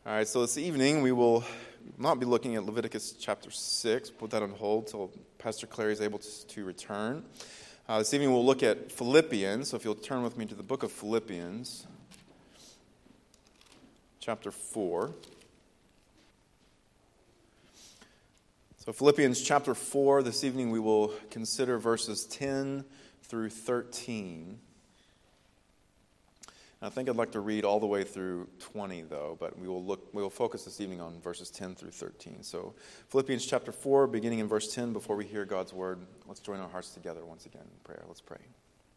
All right, so this evening we will not be looking at Leviticus chapter 6. Put that on hold till Pastor Clary is able to return. This evening we'll look at Philippians. So if you'll turn with me to the book of Philippians, chapter 4. So Philippians chapter 4, this evening we will consider verses 10 through 13. I think I'd like to read all the way through 20, though, but we will focus this evening on verses 10 through 13. So Philippians chapter 4, beginning in verse 10, before we hear God's word, let's join our hearts together once again in prayer. Let's pray.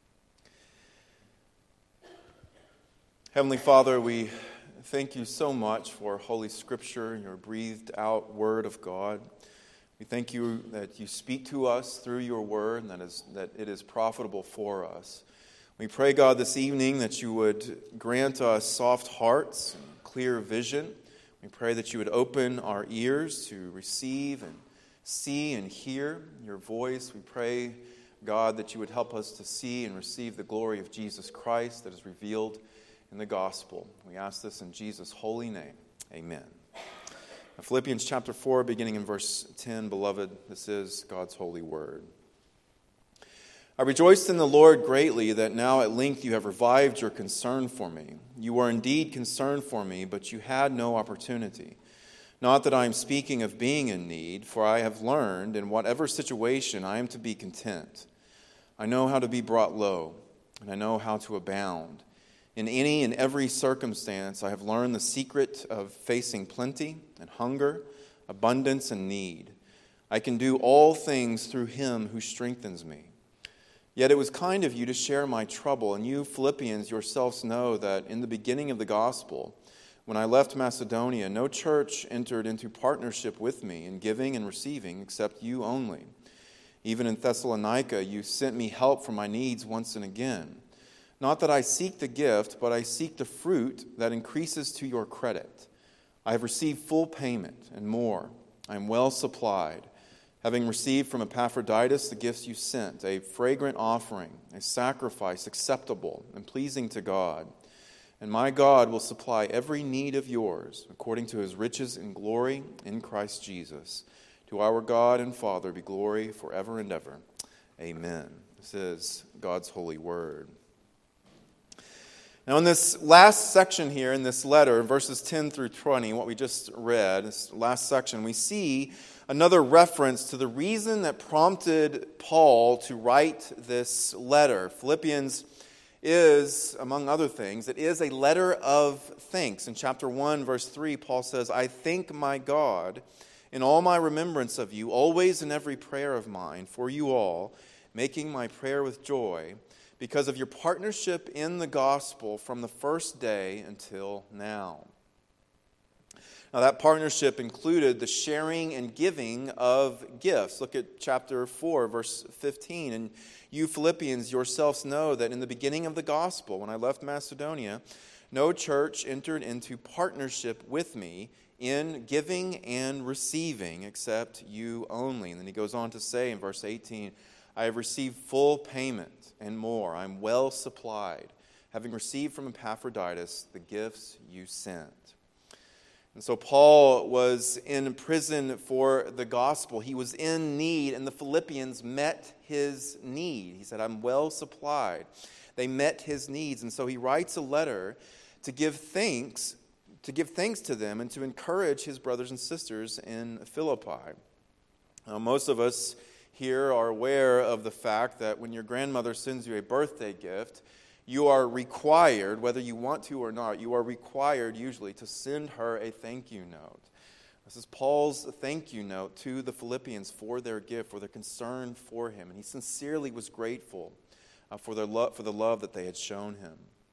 Heavenly Father, we thank you so much for Holy Scripture, your breathed out word of God. We thank you that you speak to us through your word and that it is profitable for us. We pray, God, this evening that you would grant us soft hearts and clear vision. We pray that you would open our ears to receive and see and hear your voice. We pray, God, that you would help us to see and receive the glory of Jesus Christ that is revealed in the gospel. We ask this in Jesus' holy name. Amen. Philippians chapter 4, beginning in verse 10, beloved, this is God's holy word. I rejoiced in the Lord greatly that now at length you have revived your concern for me. You were indeed concerned for me, but you had no opportunity. Not that I am speaking of being in need, for I have learned in whatever situation I am to be content. I know how to be brought low, and I know how to abound. In any and every circumstance I have learned the secret of facing plenty and hunger, abundance and need. I can do all things through him who strengthens me. Yet it was kind of you to share my trouble, and you Philippians yourselves know that in the beginning of the gospel, when I left Macedonia, no church entered into partnership with me in giving and receiving except you only. Even in Thessalonica, you sent me help for my needs once and again. Not that I seek the gift, but I seek the fruit that increases to your credit. I have received full payment and more. I am well supplied, having received from Epaphroditus the gifts you sent, a fragrant offering, a sacrifice acceptable and pleasing to God. And my God will supply every need of yours according to his riches in glory in Christ Jesus. To our God and Father be glory forever and ever. Amen. This is God's holy word. Now in this last section here in this letter, verses 10 through 20, what we just read, this last section, we see another reference to the reason that prompted Paul to write this letter. Philippians is, among other things, it is a letter of thanks. In chapter 1, verse 3, Paul says, I thank my God in all my remembrance of you, always in every prayer of mine, for you all, making my prayer with joy, because of your partnership in the gospel from the first day until now. Now that partnership included the sharing and giving of gifts. Look at chapter 4, verse 15. And you Philippians yourselves know that in the beginning of the gospel, when I left Macedonia, no church entered into partnership with me in giving and receiving except you only. And then he goes on to say in verse 18, I have received full payment and more. I am well supplied, having received from Epaphroditus the gifts you sent. And so Paul was in prison for the gospel. He was in need, and the Philippians met his need. He said, I'm well supplied. They met his needs, and so he writes a letter to give thanks to them and to encourage his brothers and sisters in Philippi. Now, most of us here are aware of the fact that when your grandmother sends you a birthday gift, you are required, whether you want to or not, you are required usually to send her a thank you note. This is Paul's thank you note to the Philippians for their gift, for their concern for him. And he sincerely was grateful for the love that they had shown him.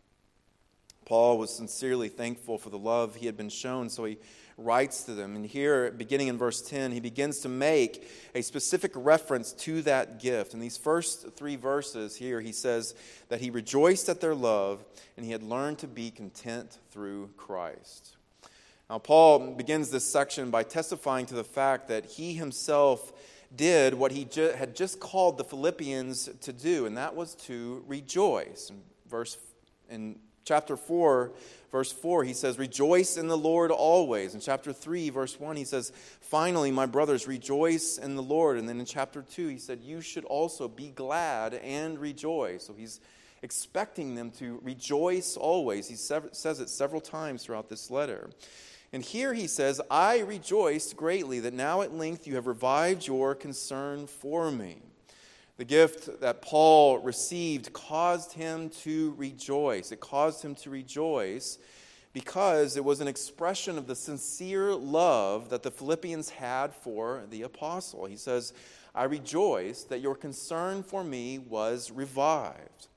Paul was sincerely thankful for the love he had been shown, so he writes to them. And here, beginning in verse 10, he begins to make a specific reference to that gift. In these first 3 verses here, he says that he rejoiced at their love and he had learned to be content through Christ. Now, Paul begins this section by testifying to the fact that he himself did what he had just called the Philippians to do, and that was to rejoice. In Chapter 4, verse 4, he says, rejoice in the Lord always. In chapter 3, verse 1, he says, finally, my brothers, rejoice in the Lord. And then in chapter 2, he said, you should also be glad and rejoice. So he's expecting them to rejoice always. He says it several times throughout this letter. And here he says, I rejoiced greatly that now at length you have revived your concern for me. The gift that Paul received caused him to rejoice. It caused him to rejoice because it was an expression of the sincere love that the Philippians had for the apostle. He says, I rejoice that your concern for me was revived.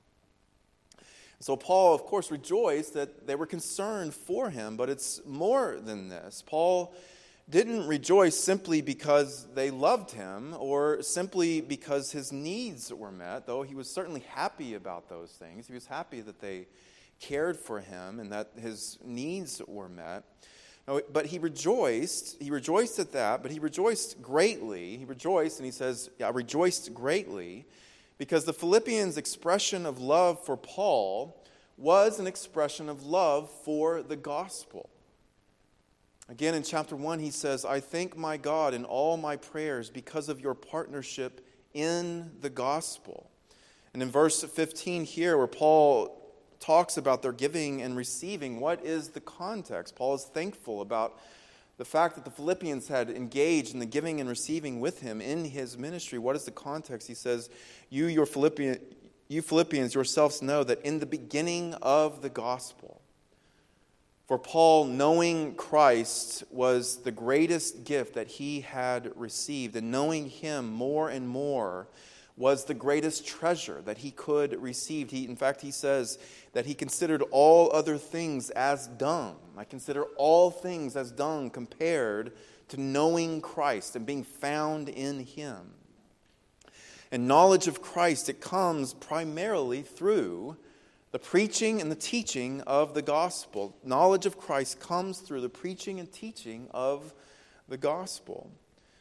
So Paul, of course, rejoiced that they were concerned for him, but it's more than this. Paul didn't rejoice simply because they loved him or simply because his needs were met, though he was certainly happy about those things. He was happy that they cared for him and that his needs were met. But he rejoiced at that, but he rejoiced greatly. He rejoiced, and he says, I rejoiced greatly, because the Philippians' expression of love for Paul was an expression of love for the gospel. Again, in chapter 1, he says, I thank my God in all my prayers because of your partnership in the gospel. And in verse 15 here, where Paul talks about their giving and receiving, what is the context? Paul is thankful about the fact that the Philippians had engaged in the giving and receiving with him in his ministry. What is the context? He says, you Philippians yourselves know that in the beginning of the gospel, for Paul, knowing Christ was the greatest gift that he had received, and knowing him more and more was the greatest treasure that he could receive. In fact, he says that he considered all other things as dung. I consider all things as dung compared to knowing Christ and being found in him. And knowledge of Christ, it comes primarily through the preaching and the teaching of the gospel. Knowledge of Christ comes through the preaching and teaching of the gospel.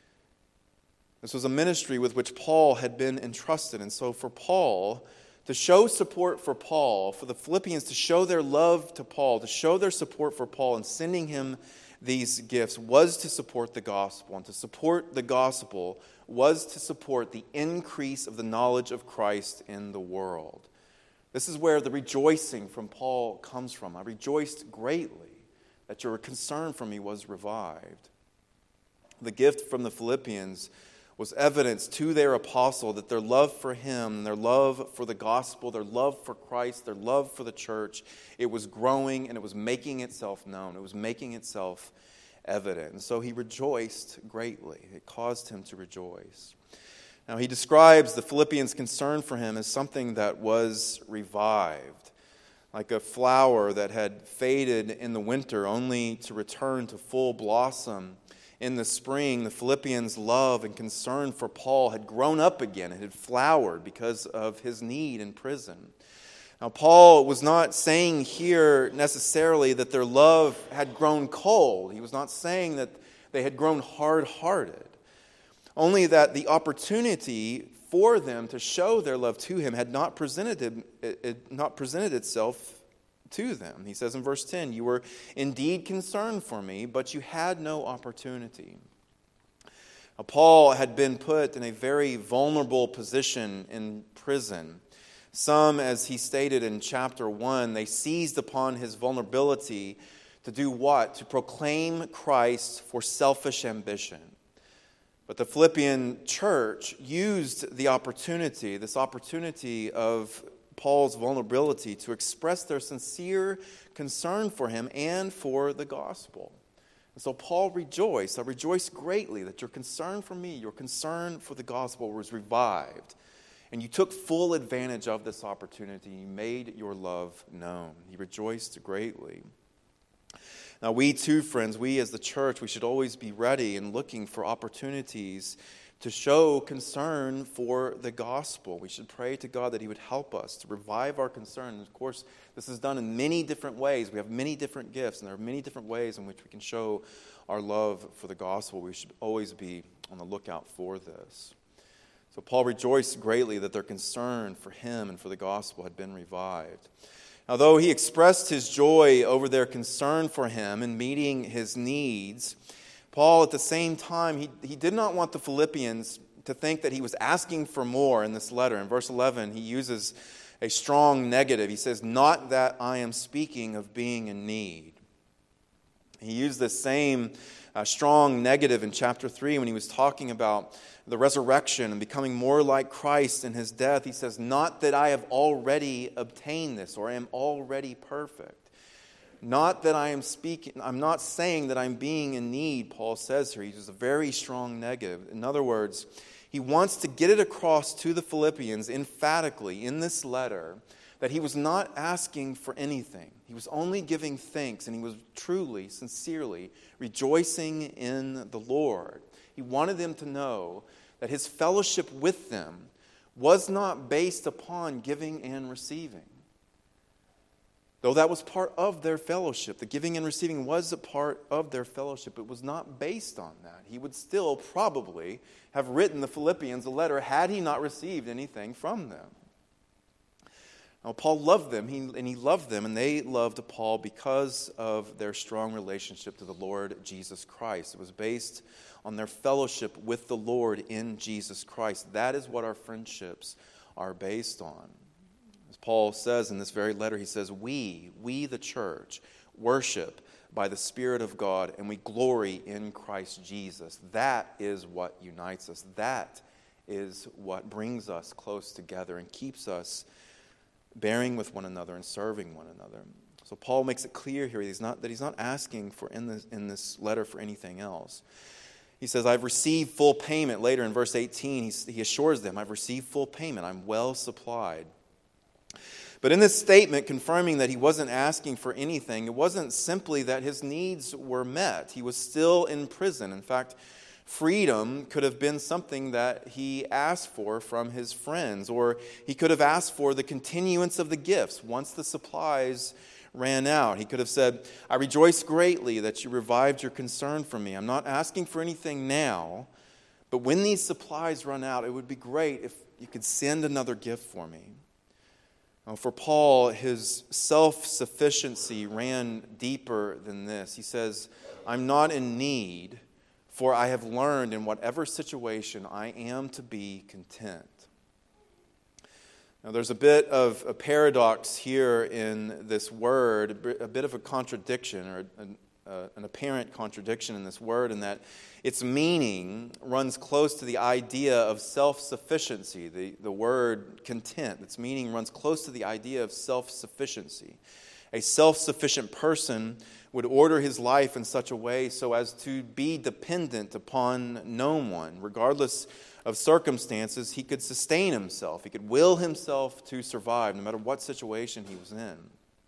This was a ministry with which Paul had been entrusted. And so for Paul, to show support for Paul, for the Philippians to show their love to Paul, to show their support for Paul in sending him these gifts, was to support the gospel. And to support the gospel was to support the increase of the knowledge of Christ in the world. This is where the rejoicing from Paul comes from. I rejoiced greatly that your concern for me was revived. The gift from the Philippians was evidence to their apostle that their love for him, their love for the gospel, their love for Christ, their love for the church, it was growing and it was making itself known. It was making itself evident. And so he rejoiced greatly. It caused him to rejoice. Now, he describes the Philippians' concern for him as something that was revived, like a flower that had faded in the winter only to return to full blossom in the spring. The Philippians' love and concern for Paul had grown up again. It had flowered because of his need in prison. Now, Paul was not saying here necessarily that their love had grown cold. He was not saying that they had grown hard-hearted. Only that the opportunity for them to show their love to him had not presented itself to them. He says in verse 10, you were indeed concerned for me, but you had no opportunity. Now, Paul had been put in a very vulnerable position in prison. Some, as he stated in chapter 1, they seized upon his vulnerability to do what? To proclaim Christ for selfish ambition. But the Philippian church used the opportunity, this opportunity of Paul's vulnerability, to express their sincere concern for him and for the gospel. And so Paul rejoiced. I rejoice greatly that your concern for me, your concern for the gospel was revived. And you took full advantage of this opportunity. You made your love known. He rejoiced greatly. Now, we too, friends, we as the church, we should always be ready and looking for opportunities to show concern for the gospel. We should pray to God that He would help us to revive our concern. And of course, this is done in many different ways. We have many different gifts, and there are many different ways in which we can show our love for the gospel. We should always be on the lookout for this. So Paul rejoiced greatly that their concern for him and for the gospel had been revived. Although he expressed his joy over their concern for him and meeting his needs, Paul, at the same time, he did not want the Philippians to think that he was asking for more in this letter. In verse 11, he uses a strong negative. He says, "Not that I am speaking of being in need." He used this same strong negative in chapter 3 when he was talking about the resurrection and becoming more like Christ in his death. He says, "Not that I have already obtained this or am already perfect." Not that I am speaking, I'm not saying that I'm being in need, Paul says here. He uses a very strong negative. In other words, he wants to get it across to the Philippians emphatically in this letter that he was not asking for anything. He was only giving thanks, and he was truly, sincerely rejoicing in the Lord. He wanted them to know that his fellowship with them was not based upon giving and receiving. Though that was part of their fellowship, the giving and receiving was a part of their fellowship, it was not based on that. He would still probably have written the Philippians a letter had he not received anything from them. Now, Paul loved them, and he loved them, and they loved Paul because of their strong relationship to the Lord Jesus Christ. It was based on their fellowship with the Lord in Jesus Christ. That is what our friendships are based on. As Paul says in this very letter, he says, we the church, worship by the Spirit of God, and we glory in Christ Jesus. That is what unites us. That is what brings us close together and keeps us bearing with one another and serving one another. So Paul makes it clear here that he's not asking for in this letter for anything else. He says, "I've received full payment." Later in verse 18, he assures them, "I've received full payment. I'm well supplied." But in this statement confirming that he wasn't asking for anything, it wasn't simply that his needs were met. He was still in prison. In fact, freedom could have been something that he asked for from his friends, or he could have asked for the continuance of the gifts once the supplies ran out. He could have said, "I rejoice greatly that you revived your concern for me. I'm not asking for anything now, but when these supplies run out, it would be great if you could send another gift for me." For Paul, his self-sufficiency ran deeper than this. He says, "I'm not in need, for I have learned in whatever situation I am to be content." Now, there's a bit of a paradox here in this word, a bit of a contradiction, or an apparent contradiction in this word, in that its meaning runs close to the idea of self-sufficiency. The word content, its meaning runs close to the idea of self-sufficiency. A self-sufficient person would order his life in such a way so as to be dependent upon no one. Regardless of circumstances, he could sustain himself. He could will himself to survive no matter what situation he was in.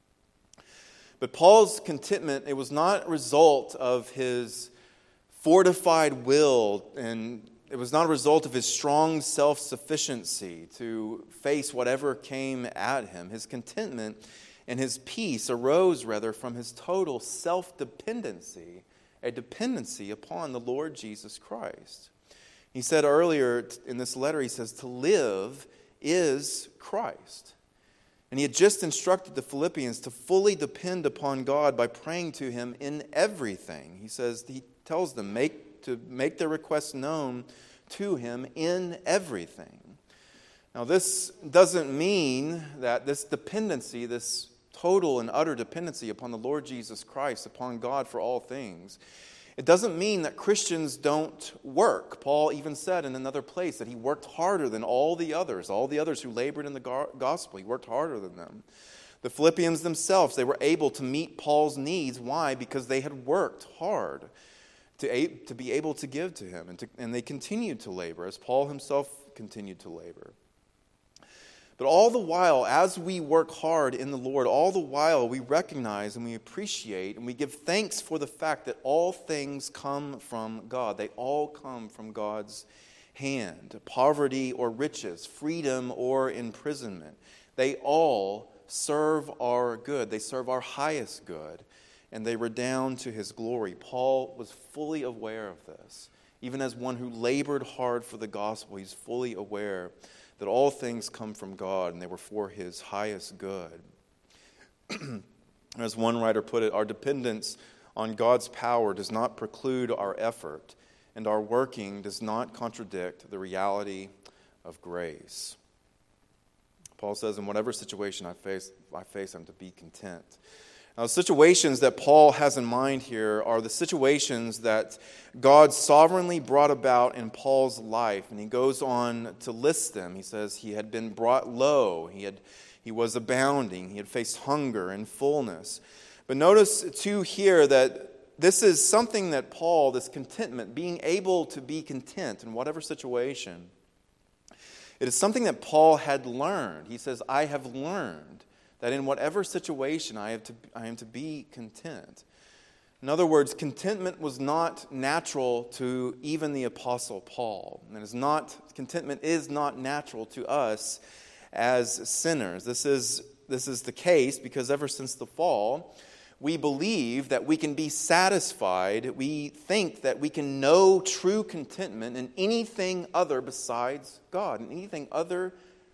But Paul's contentment, it was not a result of his fortified will, and it was not a result of his strong self-sufficiency to face whatever came at him. His contentment and his peace arose rather from his total self-dependency, a dependency upon the Lord Jesus Christ. He said earlier in this letter, he says, to live is Christ. And he had just instructed the Philippians to fully depend upon God by praying to him in everything. He tells them to make their requests known to him in everything. Now, this doesn't mean that this dependency, this total and utter dependency upon the Lord Jesus Christ, upon God for all things, it doesn't mean that Christians don't work. Paul even said in another place that he worked harder than all the others who labored in the gospel. He worked harder than them. The Philippians themselves, they were able to meet Paul's needs. Why? Because they had worked hard to be able to give to him. And they continued to labor, as Paul himself continued to labor. But all the while, as we work hard in the Lord, all the while we recognize and we appreciate and we give thanks for the fact that all things come from God. They all come from God's hand. Poverty or riches, freedom or imprisonment, they all serve our good. They serve our highest good, and they redound to his glory. Paul was fully aware of this. Even as one who labored hard for the gospel, he's fully aware that all things come from God and they were for his highest good. As one writer put it, our dependence on God's power does not preclude our effort, and our working does not contradict the reality of grace. Paul says, in whatever situation I face, I'm to be content. Now, the situations that Paul has in mind here are the situations that God sovereignly brought about in Paul's life. And he goes on to list them. He says he had been brought low. He was abounding. He had faced hunger and fullness. But notice, too, here that this is something that Paul, this contentment, being able to be content in whatever situation, it is something that Paul had learned. He says, I have learned that in whatever situation I am to be content. In other words, contentment was not natural to even the Apostle Paul. And contentment is not natural to us as sinners. This is the case because ever since the fall, we believe that we can be satisfied. We think that we can know true contentment in anything other besides God, and anything other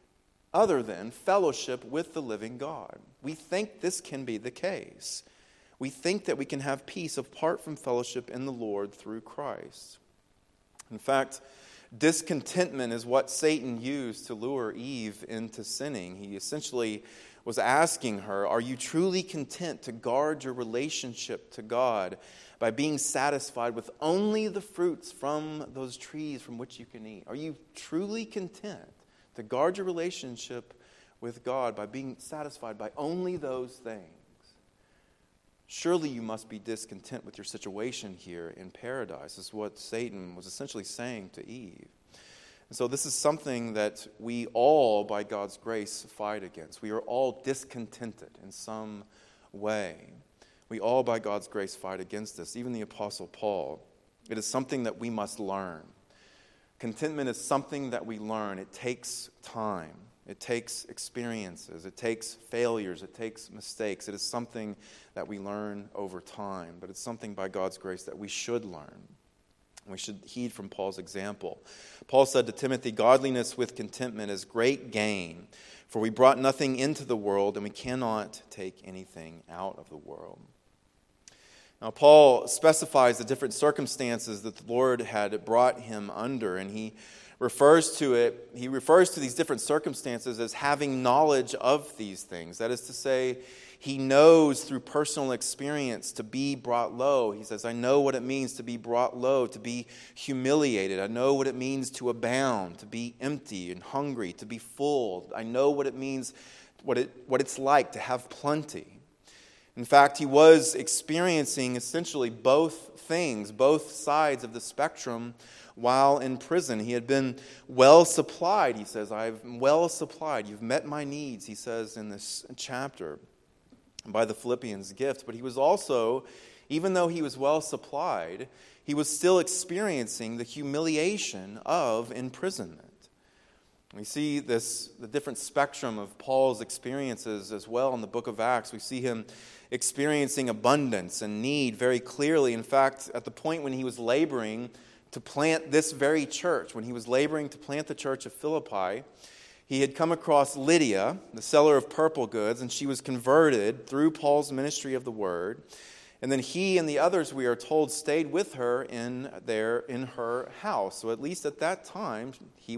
than fellowship with the living God. We think this can be the case. We think that we can have peace apart from fellowship in the Lord through Christ. In fact, discontentment is what Satan used to lure Eve into sinning. He essentially was asking her, are you truly content to guard your relationship to God by being satisfied with only the fruits from those trees from which you can eat? Are you truly content to guard your relationship with God by being satisfied by only those things? Surely you must be discontent with your situation here in paradise, is what Satan was essentially saying to Eve. And so this is something that we all, by God's grace, fight against. We are all discontented in some way. We all, by God's grace, fight against this. Even the Apostle Paul. It is something that we must learn. Contentment is something that we learn. It takes time. It takes experiences. It takes failures. It takes mistakes. It is something that we learn over time. But it's something, by God's grace, that we should learn. We should heed from Paul's example. Paul said to Timothy, godliness with contentment is great gain, for we brought nothing into the world, and we cannot take anything out of the world. Now, Paul specifies the different circumstances that the Lord had brought him under, and he refers to these different circumstances as having knowledge of these things. That is to say, he knows through personal experience to be brought low. He says, I know what it means to be brought low, to be humiliated. I know what it means to abound, to be empty and hungry, to be full. I know what it means, what it's like to have plenty. In fact, he was experiencing essentially both things, both sides of the spectrum while in prison. He had been well supplied, he says. I'm well supplied. You've met my needs, he says in this chapter, by the Philippians gift. But he was also, even though he was well supplied, he was still experiencing the humiliation of imprisonment. We see the different spectrum of Paul's experiences as well in the book of Acts. We see him experiencing abundance and need very clearly. In fact, at the point when he was laboring to plant this very church, when he was laboring to plant the church of Philippi, he had come across Lydia, the seller of purple goods, and she was converted through Paul's ministry of the word. And then he and the others, we are told, stayed with her in her house. So at least at that time,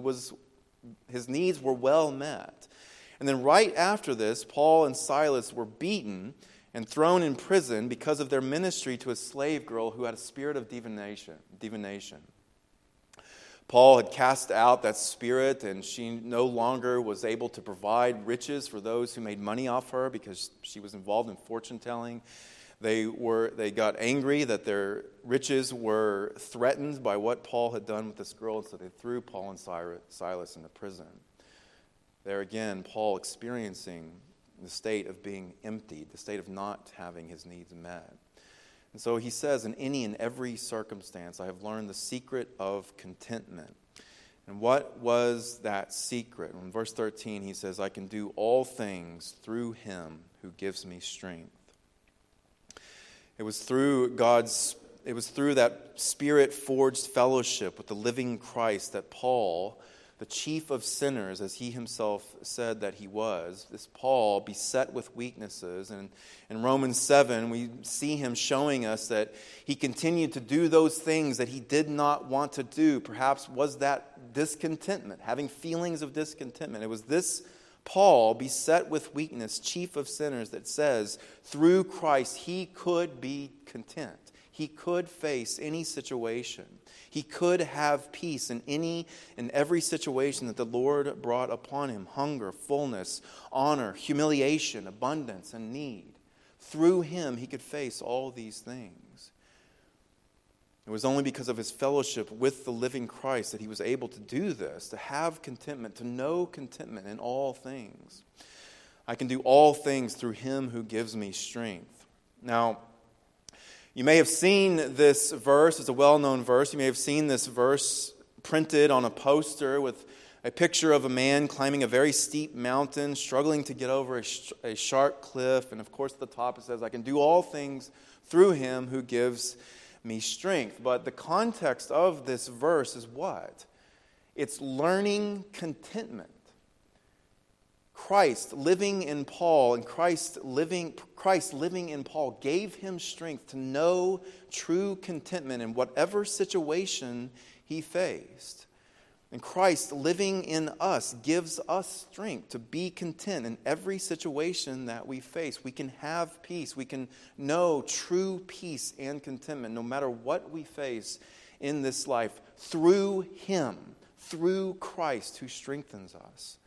his needs were well met. And then right after this, Paul and Silas were beaten and thrown in prison because of their ministry to a slave girl who had a spirit of divination. Paul had cast out that spirit, and she no longer was able to provide riches for those who made money off her because she was involved in fortune-telling. They got angry that their riches were threatened by what Paul had done with this girl, and so they threw Paul and Silas into prison. There again, Paul experiencing the state of being emptied, the state of not having his needs met. And so he says, in any and every circumstance, I have learned the secret of contentment. And what was that secret? In verse 13, he says, I can do all things through him who gives me strength. It was through that Spirit-forged fellowship with the living Christ that Paul the chief of sinners, as he himself said that he was, this Paul, beset with weaknesses. And in Romans 7, we see him showing us that he continued to do those things that he did not want to do. Perhaps was that discontentment, having feelings of discontentment. It was this Paul, beset with weakness, chief of sinners, that says through Christ he could be content. He could face any situation. He could have peace in every situation that the Lord brought upon him. Hunger, fullness, honor, humiliation, abundance, and need. Through him, he could face all these things. It was only because of his fellowship with the living Christ that he was able to do this, to have contentment, to know contentment in all things. I can do all things through him who gives me strength. Now, you may have seen this verse. It's a well-known verse. You may have seen this verse printed on a poster with a picture of a man climbing a very steep mountain, struggling to get over a sharp cliff. And of course, at the top it says, I can do all things through him who gives me strength. But the context of this verse is what? It's learning contentment. Christ living in Paul and Christ living in Paul gave him strength to know true contentment in whatever situation he faced. And Christ living in us gives us strength to be content in every situation that we face. We can have peace. We can know true peace and contentment no matter what we face in this life through him, through Christ who strengthens us.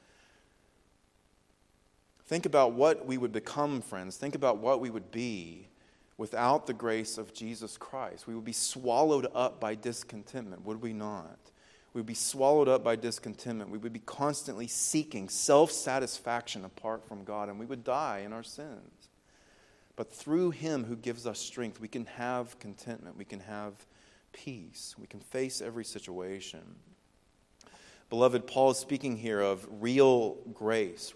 Think about what we would become, friends. Think about what we would be without the grace of Jesus Christ. We would be swallowed up by discontentment, would we not? We would be swallowed up by discontentment. We would be constantly seeking self-satisfaction apart from God, and we would die in our sins. But through him who gives us strength, we can have contentment. We can have peace. We can face every situation. Beloved, Paul is speaking here of real grace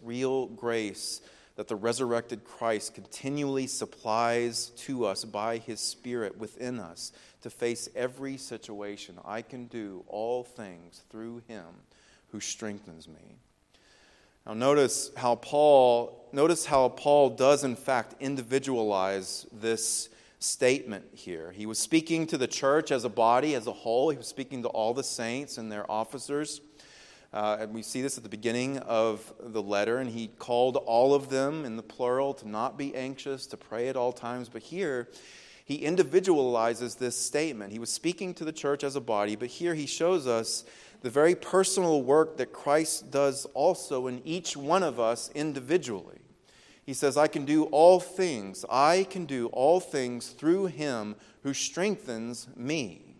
that the resurrected Christ continually supplies to us by his Spirit within us to face every situation. I can do all things through him who strengthens me. Now notice how Paul does in fact individualize this statement here. He was speaking to the church as a body, as a whole. He was speaking to all the saints and their officers. And we see this at the beginning of the letter, and he called all of them in the plural to not be anxious, to pray at all times. But here, he individualizes this statement. He was speaking to the church as a body, but here he shows us the very personal work that Christ does also in each one of us individually. He says, I can do all things. I can do all things through him who strengthens me.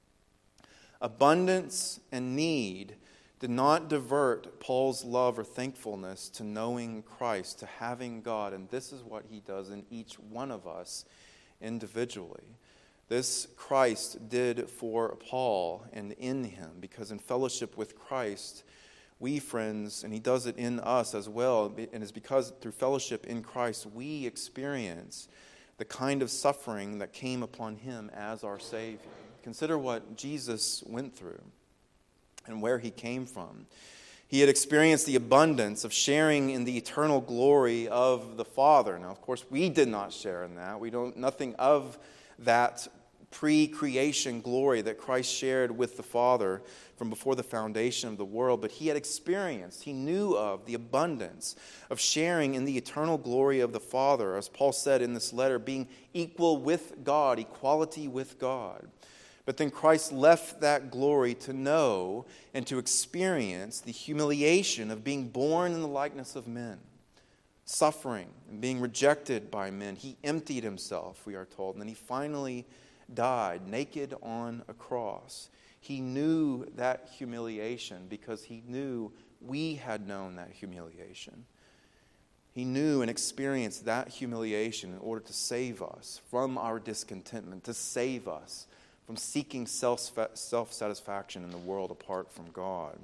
Abundance and need did not divert Paul's love or thankfulness to knowing Christ, to having God. And this is what he does in each one of us individually. This Christ did for Paul and in him, because in fellowship with Christ, we, friends, and he does it in us as well, and it's because through fellowship in Christ, we experience the kind of suffering that came upon him as our Savior. Consider what Jesus went through and where he came from. He had experienced the abundance of sharing in the eternal glory of the Father. Now, of course, we did not share in that. We don't nothing of that pre-creation glory that Christ shared with the Father from before the foundation of the world. But he had experienced, he knew of the abundance of sharing in the eternal glory of the Father. As Paul said in this letter, being equal with God, equality with God. But then Christ left that glory to know and to experience the humiliation of being born in the likeness of men, suffering and being rejected by men. He emptied himself, we are told, and then he finally died naked on a cross. He knew that humiliation because he knew we had known that humiliation. He knew and experienced that humiliation in order to save us from our discontentment, to save us from seeking self-satisfaction in the world apart from God.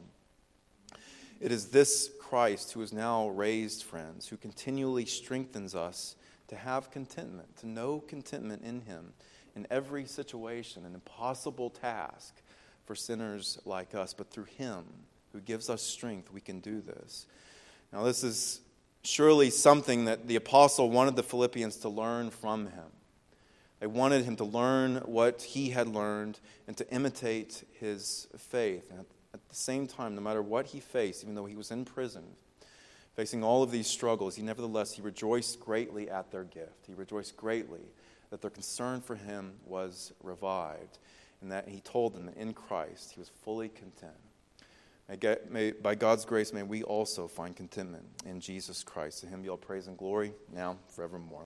It is this Christ who is now raised, friends, who continually strengthens us to have contentment, to know contentment in him in every situation, an impossible task for sinners like us, but through him who gives us strength, we can do this. Now, this is surely something that the apostle wanted the Philippians to learn from him. They wanted him to learn what he had learned and to imitate his faith. And at the same time, no matter what he faced, even though he was in prison, facing all of these struggles, he rejoiced greatly at their gift. He rejoiced greatly that their concern for him was revived, and that he told them that in Christ he was fully content. By God's grace, may we also find contentment in Jesus Christ. To him be all praise and glory, now forevermore.